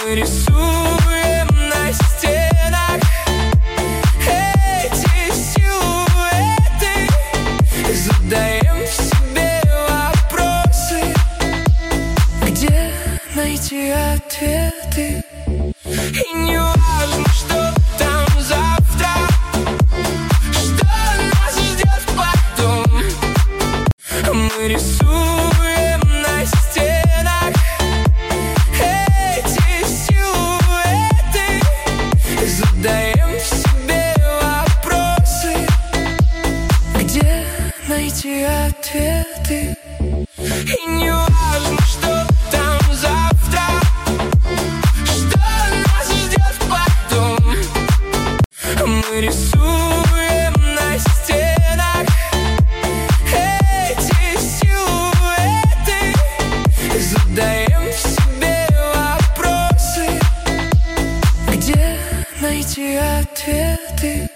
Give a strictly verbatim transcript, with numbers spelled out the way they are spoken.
Мы рисуем на стенах эти силуэты, задаем себе вопросы, где найти ответы. И не важно, что там завтра, что нас ждет потом. Мы рисуем на стенах эти силуэты, задаем себе вопросы, где найти ответы. И не важно, что там завтра, что нас ждет потом. Мы рисуем на стенах эти силуэты, задаем себе вопросы, где найти ответы.